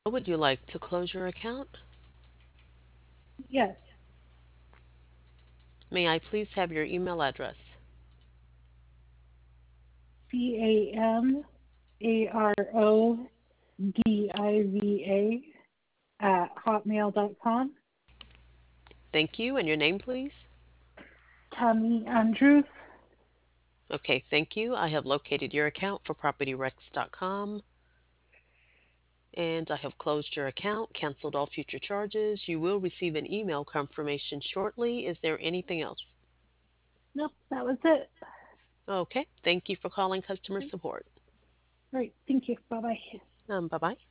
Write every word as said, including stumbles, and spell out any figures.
Would you like to close your account? Yes. May I please have your email address? C A M A R O D I V A at hotmail dot com. Thank you. And your name, please? Tammy Andrews. Okay, thank you. I have located your account for property rex dot com and I have closed your account, canceled all future charges. You will receive an email confirmation shortly. Is there anything else? Nope, that was it. Okay, thank you for calling customer support. Right. Thank you. Bye bye. Um, bye bye.